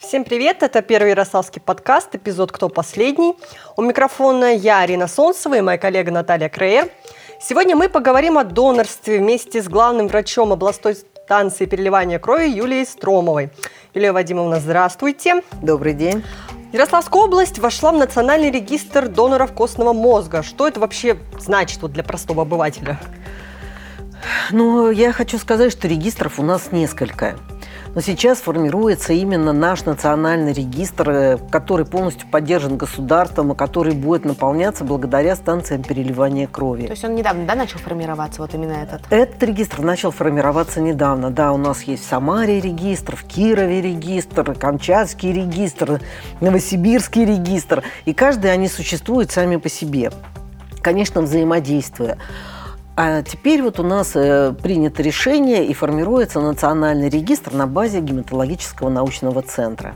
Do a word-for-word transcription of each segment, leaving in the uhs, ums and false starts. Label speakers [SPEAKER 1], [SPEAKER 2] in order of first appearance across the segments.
[SPEAKER 1] Всем привет, это первый ярославский подкаст, эпизод «Кто последний?». У микрофона я, Арина Солнцева, и моя коллега Наталья Крейер. Сегодня мы поговорим о донорстве вместе с главным врачом областной станции переливания крови Юлией Стромовой. Юлия Вадимовна, здравствуйте.
[SPEAKER 2] Добрый день.
[SPEAKER 1] Ярославская область вошла в национальный регистр доноров костного мозга. Что это вообще значит вот для простого обывателя?
[SPEAKER 2] Ну, я хочу сказать, что регистров у нас несколько. Но сейчас формируется именно наш национальный регистр, который полностью поддержан государством и который будет наполняться благодаря станциям переливания крови.
[SPEAKER 3] То есть он недавно, да, начал формироваться, вот именно этот?
[SPEAKER 2] Этот регистр начал формироваться недавно. Да, у нас есть в Самаре регистр, в Кирове регистр, Камчатский регистр, Новосибирский регистр. И каждый они существуют сами по себе, конечно, взаимодействуя. А теперь вот у нас э, принято решение и формируется национальный регистр на базе гематологического научного центра.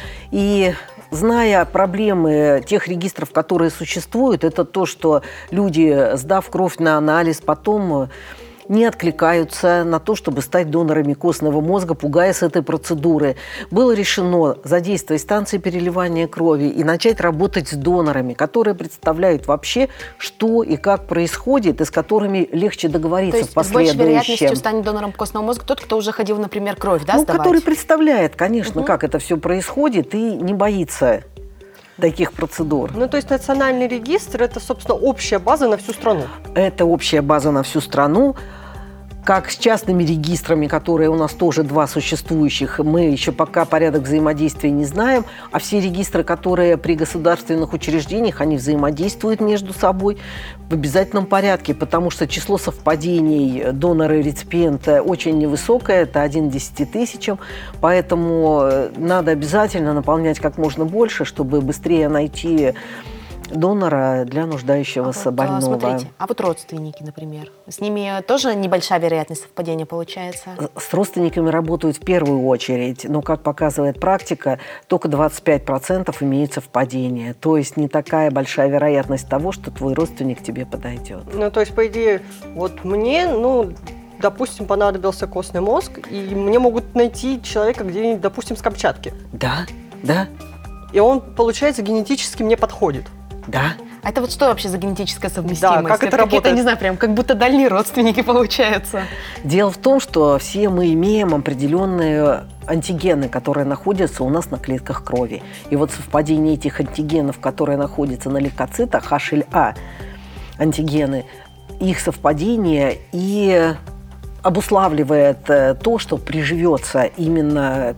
[SPEAKER 2] И зная проблемы тех регистров, которые существуют, это то, что люди, сдав кровь на анализ, потом не откликаются на то, чтобы стать донорами костного мозга, пугаясь этой процедуры. Было решено задействовать станции переливания крови и начать работать с донорами, которые представляют вообще, что и как происходит, и с которыми легче договориться в последующем.
[SPEAKER 3] То есть с большей вероятностью станет донором костного мозга тот, кто уже ходил, например, кровь, да,
[SPEAKER 2] ну,
[SPEAKER 3] сдавать?
[SPEAKER 2] Который представляет, конечно,
[SPEAKER 3] угу.
[SPEAKER 2] как это все происходит и не боится таких процедур.
[SPEAKER 1] Ну, то есть национальный регистр – это, собственно, общая база на всю страну?
[SPEAKER 2] Это общая база на всю страну. Как с частными регистрами, которые у нас тоже два существующих, мы еще пока порядок взаимодействия не знаем, а все регистры, которые при государственных учреждениях, они взаимодействуют между собой в обязательном порядке, потому что число совпадений донора и реципиента очень невысокое, это один к десяти тысячам, поэтому надо обязательно наполнять как можно больше, чтобы быстрее найти донора для нуждающегося
[SPEAKER 3] а вот,
[SPEAKER 2] больного.
[SPEAKER 3] Смотрите, а вот родственники, например, с ними тоже небольшая вероятность совпадения получается?
[SPEAKER 2] С родственниками работают в первую очередь, но, как показывает практика, только двадцать пять процентов имеют совпадение. То есть не такая большая вероятность того, что твой родственник тебе подойдет.
[SPEAKER 1] Ну, то есть, по идее, вот мне, ну, допустим, понадобился костный мозг, и мне могут найти человека где-нибудь, допустим, с Камчатки.
[SPEAKER 2] Да, да.
[SPEAKER 1] И он, получается, генетически мне подходит.
[SPEAKER 2] Да.
[SPEAKER 3] А это вот что вообще за генетическая совместимость?
[SPEAKER 1] Да, как это работает?
[SPEAKER 3] Не знаю, прям как будто дальние родственники получаются.
[SPEAKER 2] Дело в том, что все мы имеем определенные антигены, которые находятся у нас на клетках крови. И вот совпадение этих антигенов, которые находятся на лейкоцитах, эйч эл а антигены, их совпадение и обуславливает то, что приживется именно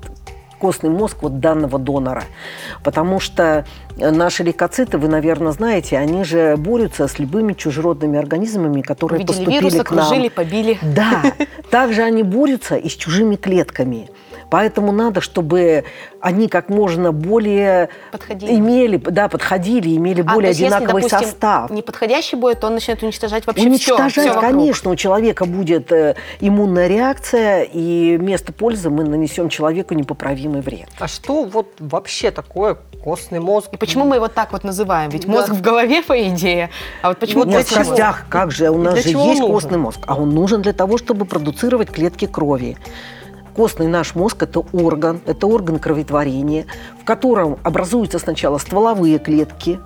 [SPEAKER 2] костный мозг вот данного донора. Потому что наши лейкоциты, вы, наверное, знаете, они же борются с любыми чужеродными организмами, которые
[SPEAKER 3] Увидели
[SPEAKER 2] поступили
[SPEAKER 3] вирус,
[SPEAKER 2] к нам.
[SPEAKER 3] окружили, побили.
[SPEAKER 2] Да, также они борются и с чужими клетками. Поэтому надо, чтобы они как можно более
[SPEAKER 3] подходили.
[SPEAKER 2] имели, да, подходили, имели
[SPEAKER 3] а,
[SPEAKER 2] более
[SPEAKER 3] есть,
[SPEAKER 2] одинаковый
[SPEAKER 3] если, допустим,
[SPEAKER 2] состав.
[SPEAKER 3] Неподходящий будет, то он начнет уничтожать вообще
[SPEAKER 2] уничтожать,
[SPEAKER 3] все, все
[SPEAKER 2] конечно, у человека будет э, иммунная реакция, и вместо пользы мы нанесем человеку непоправимый вред.
[SPEAKER 1] А что вот вообще такое костный мозг?
[SPEAKER 3] И почему мы его так вот называем? Ведь
[SPEAKER 1] да.
[SPEAKER 3] мозг в голове, по идее. А вот почему
[SPEAKER 2] Нет, в костях, как же, у нас же есть костный мозг, а он нужен для того, чтобы продуцировать клетки крови. Костный наш мозг – это орган, это орган кроветворения, в котором образуются сначала стволовые клетки,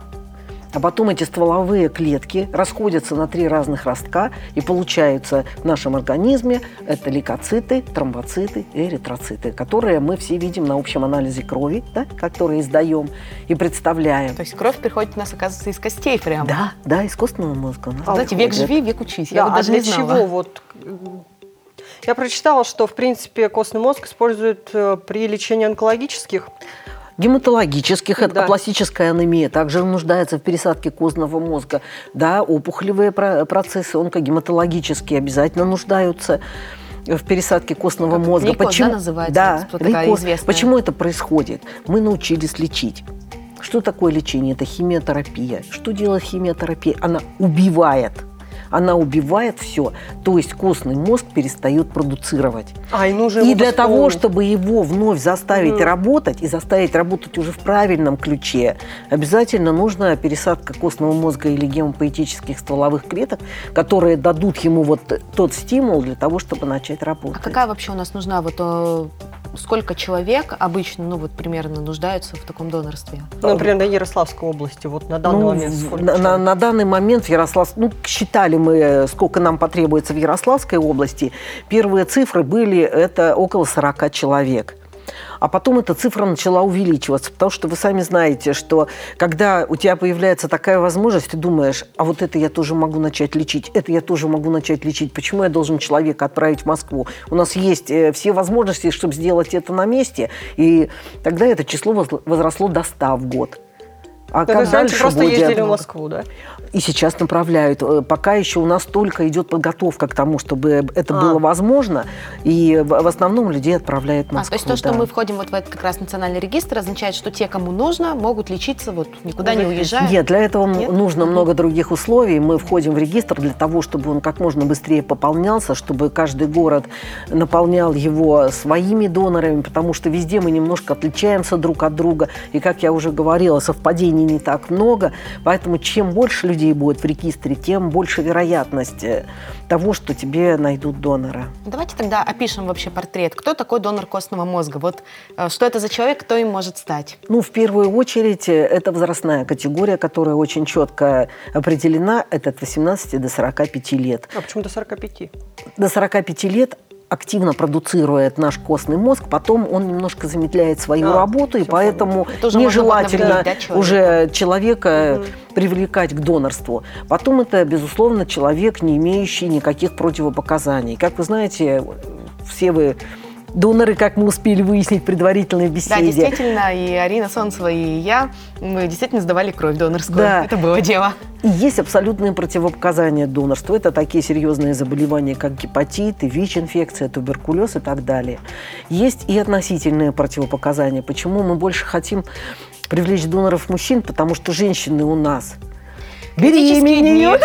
[SPEAKER 2] а потом эти стволовые клетки расходятся на три разных ростка, и получаются в нашем организме это лейкоциты, тромбоциты и эритроциты, которые мы все видим на общем анализе крови, да, которые издаем и представляем.
[SPEAKER 3] То есть кровь приходит у нас, оказывается, из костей прямо?
[SPEAKER 2] Да, да, из костного мозга.
[SPEAKER 3] А знаете, век живи, век учись.
[SPEAKER 1] Да,
[SPEAKER 3] Я вот
[SPEAKER 1] а
[SPEAKER 3] даже
[SPEAKER 1] для
[SPEAKER 3] не знала.
[SPEAKER 1] чего вот... Я прочитала, что, в принципе, костный мозг используют при лечении онкологических.
[SPEAKER 2] Гематологических, это
[SPEAKER 1] да.
[SPEAKER 2] пластическая анемия, также нуждается в пересадке костного мозга. Да, опухолевые процессы онкогематологические обязательно нуждаются в пересадке костного
[SPEAKER 3] как
[SPEAKER 2] мозга.
[SPEAKER 3] лейкоз,
[SPEAKER 2] Почему?
[SPEAKER 3] Да, называется?
[SPEAKER 2] Да,
[SPEAKER 3] вот такая
[SPEAKER 2] лейкоз.
[SPEAKER 3] известная.
[SPEAKER 2] Почему это происходит? Мы научились лечить. Что такое лечение? Это химиотерапия. Что делает химиотерапия? Она убивает. Она убивает все, то есть костный мозг перестает продуцировать.
[SPEAKER 1] А, и нужно
[SPEAKER 2] и для того,
[SPEAKER 1] восполнить.
[SPEAKER 2] чтобы его вновь заставить mm. работать и заставить работать уже в правильном ключе, обязательно нужна пересадка костного мозга или гемопоэтических стволовых клеток, которые дадут ему вот тот стимул для того, чтобы начать работать.
[SPEAKER 3] А какая вообще у нас нужна вот сколько человек обычно, ну вот примерно нуждаются в таком донорстве?
[SPEAKER 1] Ну, например, на Ярославской области, вот на данный
[SPEAKER 2] Ну,
[SPEAKER 1] момент сколько
[SPEAKER 2] на, на,
[SPEAKER 1] человек?
[SPEAKER 2] на данный момент в Ярослав... ну, считали мы, сколько нам потребуется в Ярославской области. Первые цифры были, это около сорока человек. А потом эта цифра начала увеличиваться, потому что вы сами знаете, что когда у тебя появляется такая возможность, ты думаешь, а вот это я тоже могу начать лечить, это я тоже могу начать лечить. Почему я должен человека отправить в Москву? У нас есть все возможности, чтобы сделать это на месте. И тогда это число возросло до ста в год. А
[SPEAKER 1] То
[SPEAKER 2] как
[SPEAKER 1] есть
[SPEAKER 2] дальше
[SPEAKER 1] просто
[SPEAKER 2] будет?
[SPEAKER 1] ездили в Москву, да?
[SPEAKER 2] И сейчас направляют. Пока еще у нас только идет подготовка к тому, чтобы это
[SPEAKER 1] А.
[SPEAKER 2] было возможно. И в основном людей отправляют в
[SPEAKER 3] А,
[SPEAKER 2] Москву.
[SPEAKER 3] то есть то, что
[SPEAKER 2] да.
[SPEAKER 3] мы входим вот в этот как раз национальный регистр, означает, что те, кому нужно, могут лечиться, вот никуда не уезжая?
[SPEAKER 2] Нет, для этого
[SPEAKER 3] Нет?
[SPEAKER 2] нужно
[SPEAKER 3] Мгм.
[SPEAKER 2] много других условий. Мы входим в регистр для того, чтобы он как можно быстрее пополнялся, чтобы каждый город наполнял его своими донорами, потому что везде мы немножко отличаемся друг от друга. И, как я уже говорила, совпадений не так много. Поэтому чем больше людей будет в регистре, тем больше вероятность э, того, что тебе найдут донора.
[SPEAKER 3] Давайте тогда опишем вообще портрет. Кто такой донор костного мозга? Вот э, что это за человек, кто им может стать?
[SPEAKER 2] Ну, в первую очередь, э, это возрастная категория, которая очень четко определена. Это от восемнадцати до сорока пяти лет.
[SPEAKER 1] А почему до сорока пяти?
[SPEAKER 2] До сорока пяти лет активно продуцирует наш костный мозг, потом он немножко замедляет свою
[SPEAKER 1] А,
[SPEAKER 2] работу, и
[SPEAKER 1] всё
[SPEAKER 2] поэтому
[SPEAKER 3] Тоже можно
[SPEAKER 2] нежелательно
[SPEAKER 3] навредить, да, человеку?
[SPEAKER 2] уже человека
[SPEAKER 1] Мгм.
[SPEAKER 2] привлекать к донорству. Потом это, безусловно, человек, не имеющий никаких противопоказаний. Как вы знаете, все вы доноры, как мы успели выяснить в предварительной беседе.
[SPEAKER 3] Да, действительно, и Арина Солнцева, и я, мы действительно сдавали кровь донорскую.
[SPEAKER 2] Да.
[SPEAKER 3] Это было дело.
[SPEAKER 2] И есть абсолютные противопоказания к донорству. Это такие серьезные заболевания, как гепатит, ВИЧ-инфекция, туберкулез и так далее. Есть и относительные противопоказания. Почему мы больше хотим привлечь доноров мужчин? Потому что женщины у нас беременеют,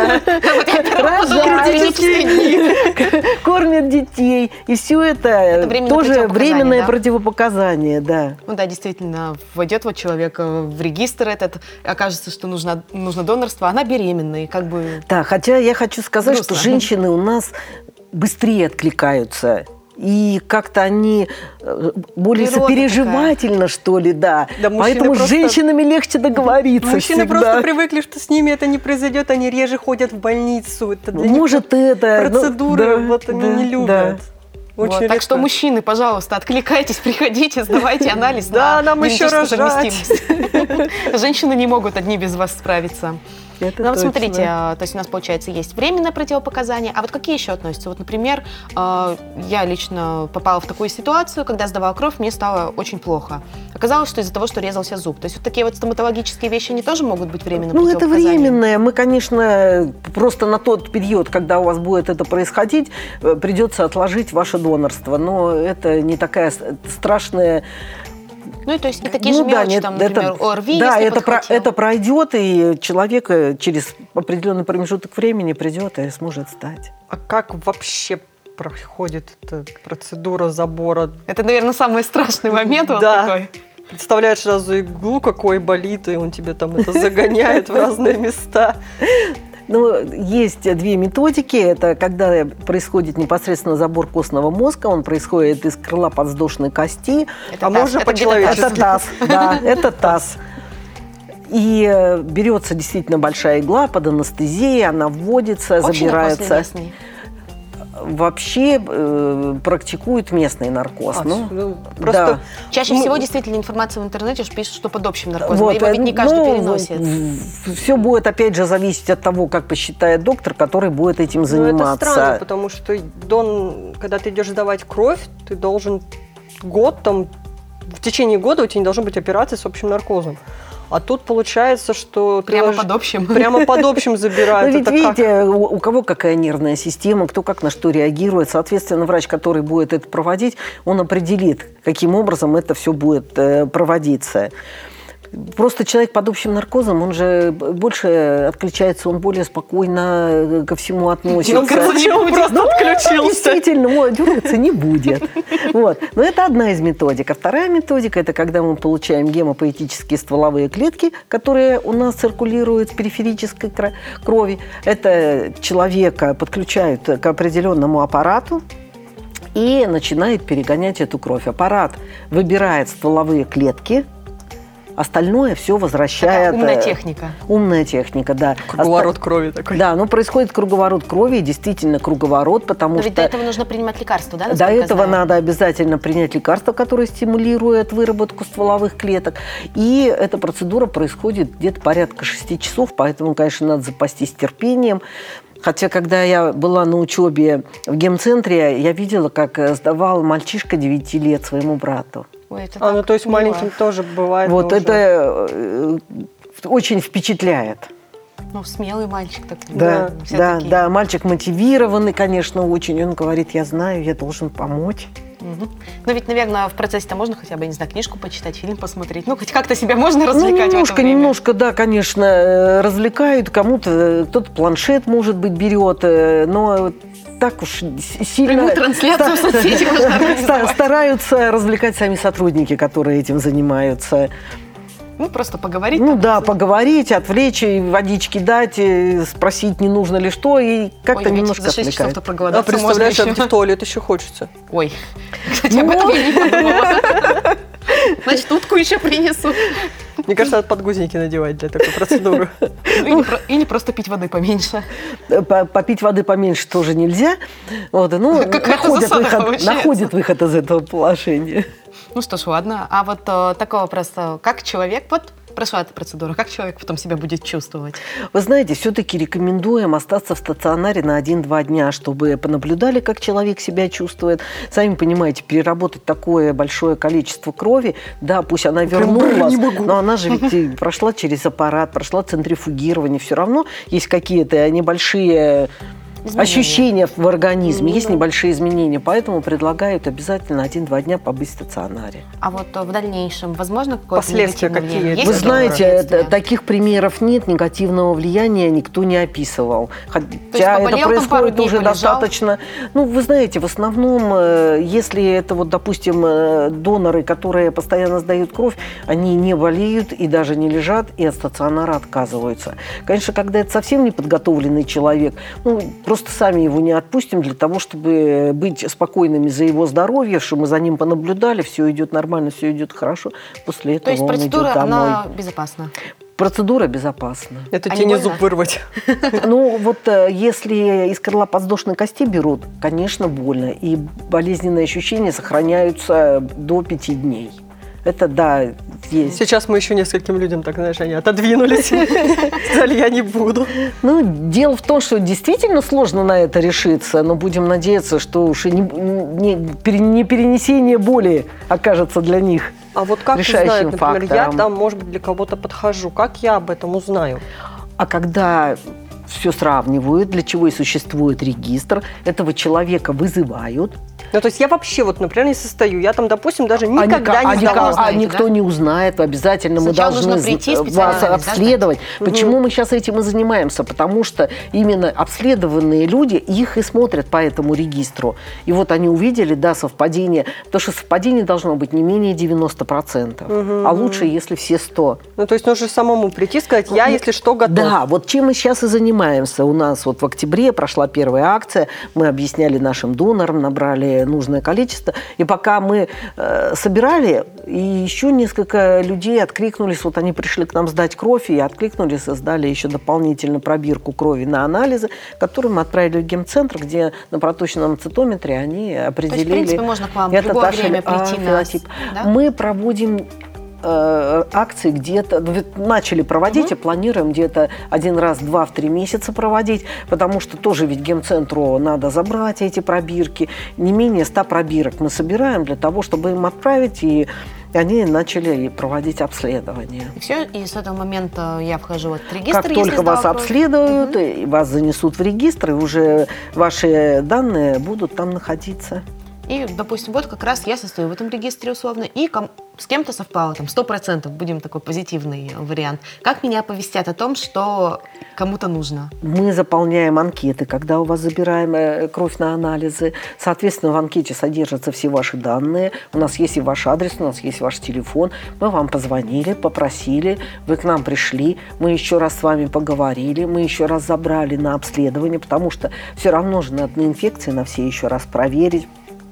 [SPEAKER 2] рожают, кормят детей. И все это,
[SPEAKER 3] Это временное
[SPEAKER 2] тоже
[SPEAKER 3] противопоказание,
[SPEAKER 2] временное
[SPEAKER 3] да?
[SPEAKER 2] противопоказание. Да.
[SPEAKER 3] Ну да, действительно, войдет вот человек в регистр этот, окажется, что нужно, нужно донорство, она беременна, и как бы...
[SPEAKER 2] Да, хотя я хочу сказать,
[SPEAKER 3] Грустно.
[SPEAKER 2] что женщины у нас быстрее откликаются. И как-то они э, более
[SPEAKER 3] Природа
[SPEAKER 2] сопереживательно, что ли, да.
[SPEAKER 1] Да, мужчины
[SPEAKER 2] Поэтому с
[SPEAKER 1] просто-
[SPEAKER 2] женщинами легче договориться
[SPEAKER 1] Мужчины
[SPEAKER 2] всегда.
[SPEAKER 1] просто привыкли, что с ними это не произойдет, они реже ходят в больницу. Это для них
[SPEAKER 2] Может, это... ну,
[SPEAKER 1] процедуры
[SPEAKER 2] да,
[SPEAKER 1] вот они
[SPEAKER 2] да,
[SPEAKER 1] не любят.
[SPEAKER 2] да.
[SPEAKER 1] Очень
[SPEAKER 3] Вот,
[SPEAKER 1] редко.
[SPEAKER 3] так что, мужчины, пожалуйста, откликайтесь, приходите, сдавайте анализ
[SPEAKER 1] Да,
[SPEAKER 3] на
[SPEAKER 1] нам еще
[SPEAKER 3] генетическую
[SPEAKER 1] рожать.
[SPEAKER 3] совместимость. Женщины не могут одни без вас справиться.
[SPEAKER 2] Это
[SPEAKER 3] Ну вот
[SPEAKER 2] точно.
[SPEAKER 3] смотрите, а, то есть у нас, получается, есть временное противопоказание, а вот какие еще относятся? Вот, например, а, я лично попала в такую ситуацию, когда сдавала кровь, мне стало очень плохо. Оказалось, что из-за того, что резался зуб. То есть вот такие вот стоматологические вещи, они тоже могут быть временным
[SPEAKER 2] Ну, это
[SPEAKER 3] противопоказанием?
[SPEAKER 2] временное. Мы, конечно, просто на тот период, когда у вас будет это происходить, э, придется отложить ваше донорство. Но это не такая с- страшная...
[SPEAKER 3] Ну и то есть и такие
[SPEAKER 2] Ну
[SPEAKER 3] же
[SPEAKER 2] да,
[SPEAKER 3] мелочи,
[SPEAKER 2] нет,
[SPEAKER 3] там,
[SPEAKER 2] это-
[SPEAKER 3] например, ОРВИ,
[SPEAKER 2] Да,
[SPEAKER 3] если
[SPEAKER 2] это, про-
[SPEAKER 3] подхватил.
[SPEAKER 2] это пройдет, и человек э, через определенный промежуток времени придет и сможет стать.
[SPEAKER 1] А как вообще проходит эта процедура забора?
[SPEAKER 3] Это, наверное, самый страшный момент вот
[SPEAKER 1] Да.
[SPEAKER 3] такой.
[SPEAKER 1] Представляешь сразу иглу, какой болит, и он тебе там это загоняет в разные места.
[SPEAKER 2] Ну, есть две методики. Это когда происходит непосредственно забор костного мозга, он происходит из крыла подвздошной кости.
[SPEAKER 3] Это
[SPEAKER 1] А
[SPEAKER 3] таз,
[SPEAKER 1] можно
[SPEAKER 3] это где-то
[SPEAKER 1] по-человечески?
[SPEAKER 3] таз.
[SPEAKER 2] Это таз, да, это таз. И э, берется действительно большая игла под анестезией, она вводится,
[SPEAKER 3] Очень
[SPEAKER 2] забирается.
[SPEAKER 3] наркозный.
[SPEAKER 2] Вообще э, практикуют местный наркоз.
[SPEAKER 1] А,
[SPEAKER 2] ну,
[SPEAKER 1] ну, просто
[SPEAKER 3] Чаще
[SPEAKER 1] Мы-
[SPEAKER 3] всего действительно информация в интернете уж пишет, что под общим наркозом.
[SPEAKER 2] вот,
[SPEAKER 3] Его ведь не
[SPEAKER 2] э,
[SPEAKER 3] каждый
[SPEAKER 2] ну,
[SPEAKER 3] переносит.
[SPEAKER 2] Все будет, опять же, зависеть от того, как посчитает доктор, который будет этим
[SPEAKER 1] ну,
[SPEAKER 2] заниматься.
[SPEAKER 1] это странно, потому что дон, когда ты идешь сдавать кровь, ты должен год там, в течение года у тебя не должно быть операции с общим наркозом. А тут получается, что ты
[SPEAKER 3] Прямо
[SPEAKER 1] ложь-
[SPEAKER 3] под общим.
[SPEAKER 1] прямо под общим забирают.
[SPEAKER 2] Ну, ведь
[SPEAKER 1] Это как?
[SPEAKER 2] видите, у, у кого какая нервная система, кто как на что реагирует. Соответственно, врач, который будет это проводить, он определит, каким образом это все будет э, проводиться. Просто человек под общим наркозом, он же больше отключается, он более спокойно ко всему относится.
[SPEAKER 1] Ну, короче, он просто
[SPEAKER 2] Ну,
[SPEAKER 1] отключился.
[SPEAKER 2] действительно, ой, дергаться не будет. Вот. Но это одна из методик. А вторая методика – это когда мы получаем гемопоэтические стволовые клетки, которые у нас циркулируют в периферической кро- крови. Это человека подключают к определенному аппарату, и начинает перегонять эту кровь. Аппарат выбирает стволовые клетки, остальное все возвращает...
[SPEAKER 3] Такая умная техника.
[SPEAKER 2] Умная техника, да.
[SPEAKER 1] Круговорот Оста... крови такой.
[SPEAKER 2] Да, ну происходит круговорот крови, действительно круговорот, потому
[SPEAKER 3] Но
[SPEAKER 2] что...
[SPEAKER 3] ведь до этого нужно принимать лекарства, да?
[SPEAKER 2] До этого знаю? Надо обязательно принять лекарства, которые стимулируют выработку стволовых клеток. И эта процедура происходит где-то порядка шести часов, поэтому, конечно, надо запастись терпением. Хотя, когда я была на учебе в гемцентре, я видела, как сдавал мальчишка девяти лет своему брату.
[SPEAKER 3] Ой, это
[SPEAKER 1] а, ну то есть
[SPEAKER 3] мило.
[SPEAKER 1] маленьким тоже бывает.
[SPEAKER 2] Вот
[SPEAKER 1] уже.
[SPEAKER 2] Это э, очень впечатляет.
[SPEAKER 3] Ну, смелый мальчик такой.
[SPEAKER 2] Да,
[SPEAKER 3] да,
[SPEAKER 2] да,
[SPEAKER 3] такие.
[SPEAKER 2] да, мальчик мотивированный, конечно, очень. Он говорит, я знаю, я должен помочь.
[SPEAKER 3] Угу. Но ведь, наверное, в процессе-то можно хотя бы, я не знаю, книжку почитать, фильм посмотреть. Ну, хоть как-то себя можно развлекать.
[SPEAKER 2] Ну, немножко,
[SPEAKER 3] в это время.
[SPEAKER 2] немножко, да, конечно, развлекают. Кому-то, кто-то планшет, может быть, берет, но так уж сильно...
[SPEAKER 3] Прямую трансляцию в соцсетях можно организовать.
[SPEAKER 2] Стараются развлекать сами сотрудники, которые этим занимаются.
[SPEAKER 3] Ну, просто поговорить.
[SPEAKER 2] Ну да, поговорить, отвлечь, водички дать, спросить, не нужно ли что, и как-то
[SPEAKER 3] Ой,
[SPEAKER 2] немножко
[SPEAKER 3] за шесть
[SPEAKER 2] отвлекает.
[SPEAKER 3] часов-то проголодаться
[SPEAKER 1] А представляешь,
[SPEAKER 3] можно
[SPEAKER 1] а в туалет еще хочется.
[SPEAKER 3] Ой, кстати, об этом я не подумала. Значит, утку еще принесу.
[SPEAKER 1] Мне кажется, надо подгузники надевать для такой процедуры.
[SPEAKER 3] Ну, или, про- или просто пить воды поменьше.
[SPEAKER 2] Попить воды поменьше тоже нельзя. Вот, ну, находят выход, находят выход из этого положения.
[SPEAKER 3] Ну что ж, ладно. А вот э, такой вопрос, э, как человек, вот прошла эта процедура, как человек потом себя будет чувствовать?
[SPEAKER 2] Вы знаете, все-таки рекомендуем остаться в стационаре на один-два дня, чтобы понаблюдали, как человек себя чувствует. Сами понимаете, переработать такое большое количество крови, да, пусть она вернулась, но она же ведь прошла через аппарат, прошла центрифугирование, все равно есть какие-то небольшие... Изменения. Ощущения в организме, mm-hmm. есть небольшие изменения, поэтому предлагают обязательно один-два дня побыть в стационаре.
[SPEAKER 3] А вот в дальнейшем, возможно, какое-то
[SPEAKER 1] последствия какие?
[SPEAKER 3] Есть
[SPEAKER 2] Вы знаете,
[SPEAKER 3] последствия?
[SPEAKER 2] таких примеров нет, негативного влияния никто не описывал. Хотя это происходит уже полежал. Достаточно. Ну, вы знаете, в основном, если это вот, допустим, доноры, которые постоянно сдают кровь, они не болеют и даже не лежат, и от стационара отказываются. Конечно, когда это совсем неподготовленный человек, ну, просто Просто сами его не отпустим для того, чтобы быть спокойными за его здоровье, что мы за ним понаблюдали, все идет нормально, все идет хорошо. После этого
[SPEAKER 3] То есть
[SPEAKER 2] он
[SPEAKER 3] процедура,
[SPEAKER 2] идет домой.
[SPEAKER 3] она безопасна?
[SPEAKER 2] Процедура безопасна.
[SPEAKER 1] Это тебе не зуб вырвать.
[SPEAKER 2] Ну, вот если из крыла подвздошной кости берут, конечно, больно. И болезненные ощущения сохраняются до пяти дней. Это, да, есть.
[SPEAKER 1] Сейчас мы еще нескольким людям, так, знаешь, они отодвинулись. Сказали, я не буду.
[SPEAKER 2] Ну, дело в том, что действительно сложно на это решиться, но будем надеяться, что уж и не, не, не перенесение боли окажется для них
[SPEAKER 1] а вот как
[SPEAKER 2] решающим
[SPEAKER 1] узнают, например,
[SPEAKER 2] фактором.
[SPEAKER 1] Я там, может быть, для кого-то подхожу. Как я об этом узнаю?
[SPEAKER 2] А когда все сравнивают, для чего и существует регистр, этого человека вызывают.
[SPEAKER 1] Ну, то есть я вообще, вот, например, не состою. Я там, допустим, даже никогда
[SPEAKER 2] а,
[SPEAKER 1] не сдавала.
[SPEAKER 2] А,
[SPEAKER 3] знаете,
[SPEAKER 2] а никто
[SPEAKER 3] да?
[SPEAKER 2] не узнает. Обязательно
[SPEAKER 3] Сначала
[SPEAKER 2] мы должны
[SPEAKER 3] прийти,
[SPEAKER 2] вас обследовать.
[SPEAKER 1] Да,
[SPEAKER 2] Почему
[SPEAKER 1] угу.
[SPEAKER 2] мы сейчас этим и занимаемся? Потому что именно обследованные люди, их и смотрят по этому регистру. И вот они увидели, да, совпадение. Потому что совпадение должно быть не менее девяносто процентов.
[SPEAKER 1] Угу,
[SPEAKER 2] а лучше, если все сто.
[SPEAKER 1] Ну, то есть нужно самому прийти и сказать, я, если что, готов.
[SPEAKER 2] Да, вот чем мы сейчас и занимаемся. У нас вот в октябре прошла первая акция. Мы объясняли нашим донорам, набрали нужное количество. И пока мы э, собирали, и еще несколько людей откликнулись, вот они пришли к нам сдать кровь, и откликнулись, и сдали еще дополнительно пробирку крови на анализы, которые мы отправили в гемцентр, где на проточном цитометре они определили...
[SPEAKER 3] То есть, в принципе, можно к вам в
[SPEAKER 2] это
[SPEAKER 3] любое время прийти на...
[SPEAKER 2] Да? Мы проводим... акции где-то начали проводить,
[SPEAKER 1] угу.
[SPEAKER 2] и планируем где-то один раз, два в три месяца проводить, потому что тоже ведь гемцентру надо забрать эти пробирки. Не менее ста пробирок мы собираем для того, чтобы им отправить, и они начали проводить обследование.
[SPEAKER 3] И все, и с этого момента я вхожу в этот регистр.
[SPEAKER 2] Как только вас кровь. обследуют, угу. и вас занесут в регистр, и уже ваши данные будут там находиться.
[SPEAKER 3] И, допустим, вот как раз я состою в этом регистре условно, и ком- с кем-то совпало, там, сто процентов, будем такой позитивный вариант. Как меня оповестят о том, что кому-то нужно?
[SPEAKER 2] Мы заполняем анкеты, когда у вас забираем кровь на анализы. Соответственно, в анкете содержатся все ваши данные. У нас есть и ваш адрес, у нас есть ваш телефон. Мы вам позвонили, попросили, вы к нам пришли, мы еще раз с вами поговорили, мы еще раз забрали на обследование, потому что все равно же надо на инфекции на все еще раз проверить.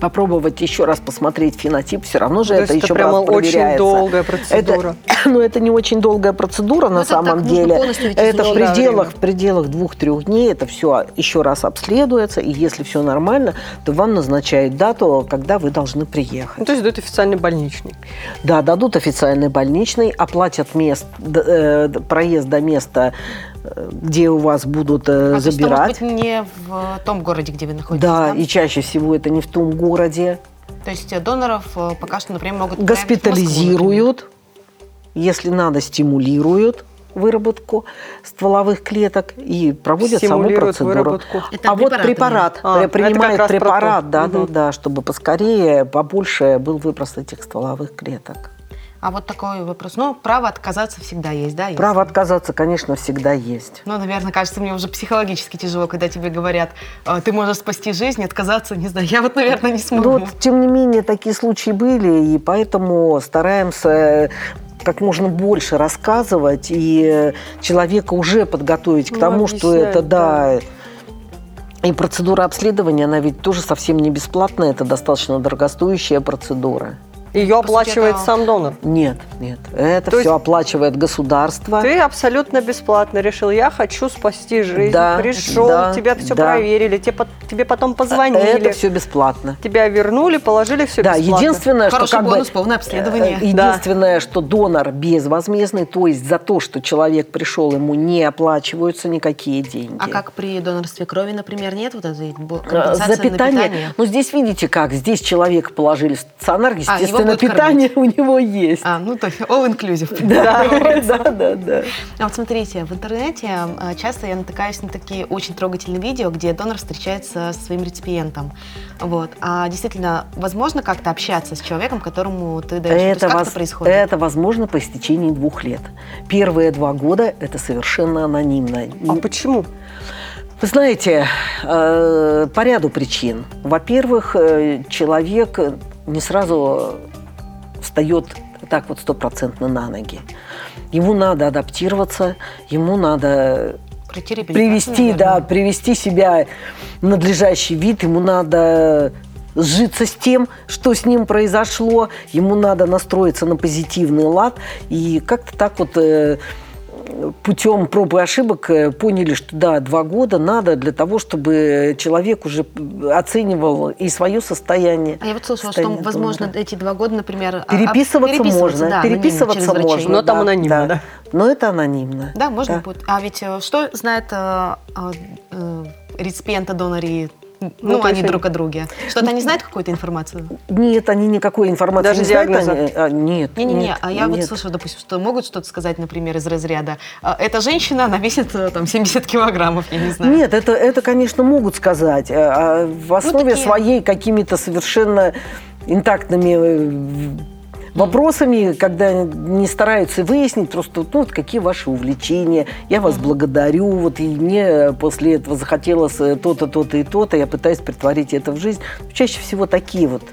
[SPEAKER 2] попробовать еще раз посмотреть фенотип, все равно же
[SPEAKER 1] То
[SPEAKER 2] это
[SPEAKER 1] есть
[SPEAKER 2] еще
[SPEAKER 1] это прямо
[SPEAKER 2] раз проверяется.
[SPEAKER 1] очень долгая процедура.
[SPEAKER 2] Это, ну, это не очень долгая процедура
[SPEAKER 3] Но
[SPEAKER 2] на
[SPEAKER 3] это
[SPEAKER 2] самом
[SPEAKER 3] так,
[SPEAKER 2] деле. Это в
[SPEAKER 1] тяжелое
[SPEAKER 2] пределах,
[SPEAKER 1] время.
[SPEAKER 2] в пределах двух-трех дней это все еще раз обследуется, и если все нормально, то вам назначают дату, когда вы должны приехать.
[SPEAKER 1] Ну, то есть дают официальный больничный.
[SPEAKER 2] Да, дадут официальный больничный, оплатят мест, д- э, проезд до места, э, где у вас будут э,
[SPEAKER 3] А, то есть это
[SPEAKER 2] забирать.
[SPEAKER 3] может быть не в том городе, где вы находитесь,
[SPEAKER 2] Да,
[SPEAKER 3] да?
[SPEAKER 2] и чаще всего это не в том городе.
[SPEAKER 3] То есть э, доноров э, пока что, например, могут отправить в Москву,
[SPEAKER 2] Госпитализируют, если надо, стимулируют выработку стволовых клеток и проводят саму
[SPEAKER 1] Стимулируют
[SPEAKER 2] процедуру.
[SPEAKER 1] выработку.
[SPEAKER 3] Это
[SPEAKER 2] А вот
[SPEAKER 3] препаратами.
[SPEAKER 2] препарат,
[SPEAKER 1] А, это
[SPEAKER 2] принимают
[SPEAKER 1] как раз про то.
[SPEAKER 2] препарат, да,
[SPEAKER 1] Мгм.
[SPEAKER 2] да, да, чтобы поскорее, побольше был выброс этих стволовых клеток.
[SPEAKER 3] А вот такой вопрос. Ну, право отказаться всегда есть, да? если-
[SPEAKER 2] Право отказаться, конечно, всегда есть.
[SPEAKER 3] Ну, наверное, кажется, мне уже психологически тяжело, когда тебе говорят, «Э, ты можешь спасти жизнь, отказаться, не знаю, я вот, наверное, не смогу.
[SPEAKER 2] Но вот, тем не менее, такие случаи были, и поэтому стараемся как можно больше рассказывать и человека уже подготовить к
[SPEAKER 1] Ну,
[SPEAKER 2] тому, что
[SPEAKER 1] объяснять,
[SPEAKER 2] это, да, и процедура обследования, она ведь тоже совсем не бесплатная, это достаточно дорогостоящая процедура.
[SPEAKER 1] Ее
[SPEAKER 3] По сути,
[SPEAKER 1] оплачивает
[SPEAKER 3] это-
[SPEAKER 1] сам донор.
[SPEAKER 2] Нет, нет, это
[SPEAKER 1] То
[SPEAKER 2] все
[SPEAKER 1] есть
[SPEAKER 2] оплачивает государство.
[SPEAKER 1] Ты абсолютно бесплатно решил, я хочу спасти жизнь.
[SPEAKER 2] Да,
[SPEAKER 1] Пришел,
[SPEAKER 2] да,
[SPEAKER 1] тебя все
[SPEAKER 2] да.
[SPEAKER 1] проверили, тебе, по- тебе потом позвонили,
[SPEAKER 2] Это все бесплатно.
[SPEAKER 1] тебя вернули, положили все
[SPEAKER 2] Да,
[SPEAKER 1] бесплатно.
[SPEAKER 2] единственное, что
[SPEAKER 3] Хороший
[SPEAKER 2] как
[SPEAKER 3] бонус,
[SPEAKER 2] бы,
[SPEAKER 3] полное обследование.
[SPEAKER 2] э, единственное, что донор безвозмездный, то есть за то, что человек пришел, ему не оплачиваются никакие деньги.
[SPEAKER 3] А как при донорстве крови, например, нет вот этой бо-
[SPEAKER 2] Э,
[SPEAKER 3] компенсации
[SPEAKER 2] за питание?
[SPEAKER 3] на питание?
[SPEAKER 2] Ну, здесь видите как, здесь человека положили в стационар,
[SPEAKER 3] его
[SPEAKER 2] естественно,
[SPEAKER 3] будут
[SPEAKER 2] питание у него есть.
[SPEAKER 3] А, ну то есть all inclusive.
[SPEAKER 2] Да, да, да, да.
[SPEAKER 3] А вот смотрите, в интернете а, часто я натыкаюсь на такие очень трогательные видео, где донор встречается со своим реципиентом. Вот. А действительно, возможно как-то общаться с человеком, которому ты даешь? То есть
[SPEAKER 2] Это,
[SPEAKER 3] как
[SPEAKER 2] воз-
[SPEAKER 3] это происходит?
[SPEAKER 2] это возможно по истечении двух лет. Первые два года это совершенно анонимно.
[SPEAKER 1] А почему?
[SPEAKER 2] Вы знаете, э, по ряду причин. Во-первых, э, человек не сразу встает так вот стопроцентно на ноги. Ему надо адаптироваться, ему надо
[SPEAKER 3] Пройти реабилитацию,
[SPEAKER 2] привести, да,
[SPEAKER 3] наверное.
[SPEAKER 2] привести себя в надлежащий вид, ему надо сжиться с тем, что с ним произошло, ему надо настроиться на позитивный лад, и как-то так вот э, путем проб и ошибок э, поняли, что да, два года надо для того, чтобы человек уже оценивал и свое состояние.
[SPEAKER 3] А я вот слышала, что,
[SPEAKER 2] состояние
[SPEAKER 3] возможно,
[SPEAKER 2] донора.
[SPEAKER 3] эти два года, например... а-
[SPEAKER 2] Переписываться,
[SPEAKER 3] а-
[SPEAKER 2] можно,
[SPEAKER 3] да,
[SPEAKER 2] переписываться
[SPEAKER 3] анонимно, через
[SPEAKER 2] можно.
[SPEAKER 3] врачей.
[SPEAKER 1] Но там
[SPEAKER 2] да,
[SPEAKER 1] анонимно, да?
[SPEAKER 2] Но это анонимно.
[SPEAKER 3] Да, можно
[SPEAKER 2] Да.
[SPEAKER 3] будет. А ведь э, что знает э, э, реципиент о доноре? Ну,
[SPEAKER 1] Ну, то
[SPEAKER 3] они
[SPEAKER 1] есть
[SPEAKER 3] друг о друге. Что-то они знают какую-то информацию?
[SPEAKER 2] Нет, они никакой информации
[SPEAKER 1] Даже
[SPEAKER 2] не знают.
[SPEAKER 1] диагноза?
[SPEAKER 2] Они- а, нет,
[SPEAKER 3] Не-не-не,
[SPEAKER 2] нет,
[SPEAKER 3] а я вот
[SPEAKER 2] нет.
[SPEAKER 3] слышала, допустим, что могут что-то сказать, например, из разряда. «А, эта женщина, она весит э, там семьдесят килограммов, я не знаю.
[SPEAKER 2] Нет, это, это, конечно, могут сказать. А в основе
[SPEAKER 3] такие.
[SPEAKER 2] своей какими-то совершенно интактными э, вопросами, когда не стараются выяснить просто, ну, вот какие ваши увлечения, я вас благодарю, вот и мне после этого захотелось э, то-то, то-то и то-то, я пытаюсь притворить это в жизнь. Чаще всего такие вот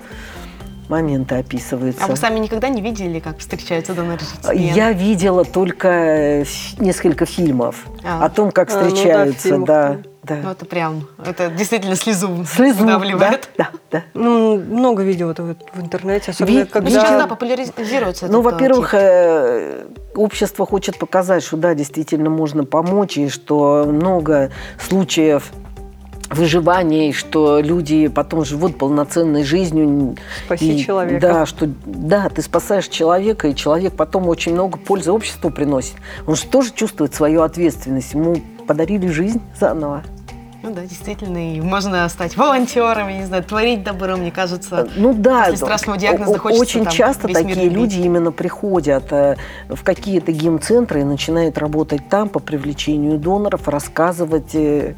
[SPEAKER 2] моменты описываются.
[SPEAKER 3] А вы сами никогда не видели, как встречаются доноры реципиенты?
[SPEAKER 2] Я видела только э, ф- несколько фильмов
[SPEAKER 3] А.
[SPEAKER 2] о том, как
[SPEAKER 1] А, ну да,
[SPEAKER 2] встречаются,
[SPEAKER 1] фильмов,
[SPEAKER 2] да, да.
[SPEAKER 3] Ну, это прям, это действительно слезу,
[SPEAKER 2] Слезу, да,
[SPEAKER 3] вдавливает.
[SPEAKER 2] да, да.
[SPEAKER 1] Ну, много видео вот в интернете, особенно
[SPEAKER 2] Ви-
[SPEAKER 3] Ну,
[SPEAKER 1] когда...
[SPEAKER 3] сейчас, да, популяризируется
[SPEAKER 2] Ну,
[SPEAKER 3] этот, э,
[SPEAKER 2] во-первых,
[SPEAKER 3] тип.
[SPEAKER 2] э, общество хочет показать, что да, действительно можно помочь, и что много случаев выживания, и что люди потом живут полноценной жизнью.
[SPEAKER 1] Спаси
[SPEAKER 2] И,
[SPEAKER 1] человека.
[SPEAKER 2] Да, что да, ты спасаешь человека, и человек потом очень много пользы обществу приносит. Он же тоже чувствует свою ответственность. Ему подарили жизнь заново.
[SPEAKER 3] Ну да, действительно, и можно стать волонтером, я не знаю, творить добро, мне кажется.
[SPEAKER 2] Ну да,
[SPEAKER 3] После страшного диагноза
[SPEAKER 2] о-
[SPEAKER 3] хочется
[SPEAKER 2] очень
[SPEAKER 3] там
[SPEAKER 2] часто
[SPEAKER 3] весь мир
[SPEAKER 2] такие
[SPEAKER 3] любить.
[SPEAKER 2] люди именно приходят э, в какие-то гемцентры и начинают работать там по привлечению доноров, рассказывать, э,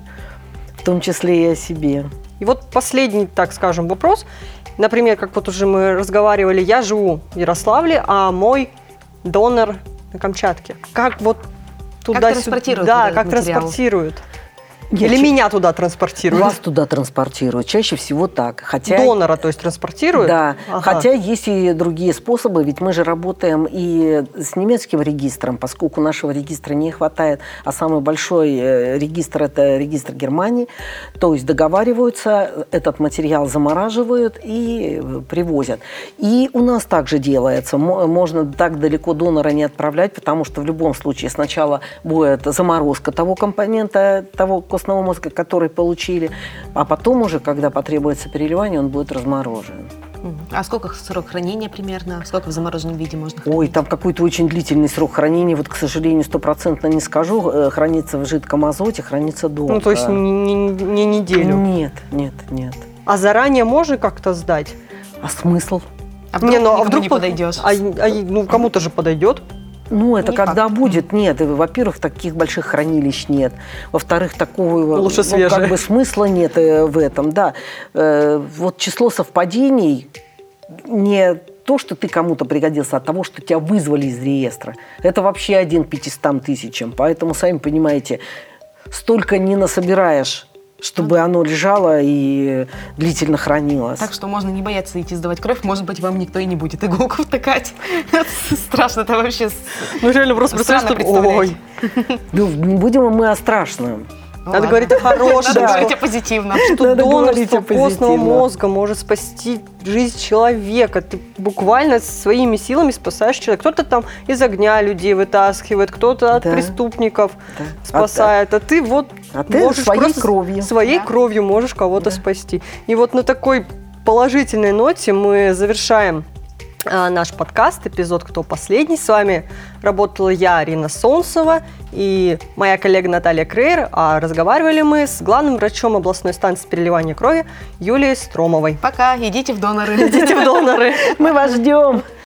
[SPEAKER 2] в том числе и о себе.
[SPEAKER 1] И вот последний, так скажем, вопрос. Например, как вот уже мы разговаривали, я живу в Ярославле, а мой донор на Камчатке. Как вот туда-сюда?
[SPEAKER 3] транспортируют
[SPEAKER 1] Да,
[SPEAKER 3] вот этот
[SPEAKER 1] как
[SPEAKER 3] материал?
[SPEAKER 1] транспортируют? Или
[SPEAKER 2] Нет,
[SPEAKER 1] меня туда транспортируют?
[SPEAKER 2] Вас туда транспортируют. Чаще всего так. Хотя...
[SPEAKER 1] Донора, то есть, транспортируют?
[SPEAKER 2] Да.
[SPEAKER 1] Ага.
[SPEAKER 2] Хотя есть и другие способы, ведь мы же работаем и с немецким регистром, поскольку нашего регистра не хватает, а самый большой регистр – это регистр Германии. То есть договариваются, этот материал замораживают и привозят. И у нас также делается. Можно так далеко донора не отправлять, потому что в любом случае сначала будет заморозка того компонента, того костного мозга, который получили, а потом уже, когда потребуется переливание, он будет разморожен.
[SPEAKER 3] А сколько срок хранения примерно? Сколько в замороженном виде можно хранить?
[SPEAKER 2] Ой, там какой-то очень длительный срок хранения. Вот, к сожалению, стопроцентно не скажу. Хранится в жидком азоте, хранится долго.
[SPEAKER 1] Ну, то есть не, не, не неделю?
[SPEAKER 2] Нет, нет, нет.
[SPEAKER 1] А заранее можно как-то сдать?
[SPEAKER 2] А смысл?
[SPEAKER 3] А вдруг
[SPEAKER 1] не, ну, а
[SPEAKER 3] никому
[SPEAKER 1] вдруг
[SPEAKER 3] не
[SPEAKER 1] по-
[SPEAKER 3] подойдешь?
[SPEAKER 1] А, а, ну, кому-то же подойдет.
[SPEAKER 2] Ну, это
[SPEAKER 3] Не
[SPEAKER 2] когда
[SPEAKER 3] факт.
[SPEAKER 2] будет, нет. И, во-первых, таких больших хранилищ нет. Во-вторых, такого
[SPEAKER 1] Лучше
[SPEAKER 2] ну,
[SPEAKER 1] свежее.
[SPEAKER 2] как бы смысла нет э, в этом. Да. Э, вот число совпадений не то, что ты кому-то пригодился, а того, что тебя вызвали из реестра. Это вообще один к пятистам тысячам. Поэтому, сами понимаете, столько не насобираешь, чтобы оно лежало и длительно хранилось.
[SPEAKER 3] Так что можно не бояться идти сдавать кровь, может быть, вам никто и не будет иголку втыкать. Страшно, это вообще
[SPEAKER 1] Ну, реально просто
[SPEAKER 3] странно
[SPEAKER 1] представляешь, что...
[SPEAKER 3] представлять.
[SPEAKER 1] Ой,
[SPEAKER 2] Ну, не будем мы о страшном.
[SPEAKER 3] Ну
[SPEAKER 1] надо
[SPEAKER 3] ладно.
[SPEAKER 1] говорить о хорошем.
[SPEAKER 3] Надо
[SPEAKER 1] что-
[SPEAKER 3] говорить о позитивном.
[SPEAKER 1] что
[SPEAKER 2] Надо говорить
[SPEAKER 1] донорство
[SPEAKER 2] о
[SPEAKER 1] костного
[SPEAKER 2] позитивном.
[SPEAKER 1] мозга может спасти жизнь человека. Ты буквально своими силами спасаешь человека. Кто-то там из огня людей вытаскивает, кто-то от
[SPEAKER 2] Да.
[SPEAKER 1] преступников
[SPEAKER 2] Да.
[SPEAKER 1] спасает. А, ты вот
[SPEAKER 2] А ты
[SPEAKER 1] можешь
[SPEAKER 2] своей
[SPEAKER 1] просто
[SPEAKER 2] кровью.
[SPEAKER 1] своей
[SPEAKER 3] Да.
[SPEAKER 1] кровью можешь кого-то
[SPEAKER 2] Да.
[SPEAKER 1] спасти. И вот на такой положительной ноте мы завершаем а, наш подкаст, эпизод «Кто последний?». С вами работала я, Арина Солнцева, и моя коллега Наталья Крейер. А разговаривали мы с главным врачом областной станции переливания крови Юлией Стромовой.
[SPEAKER 3] Пока, идите в доноры.
[SPEAKER 1] Идите в доноры.
[SPEAKER 2] Мы вас ждем.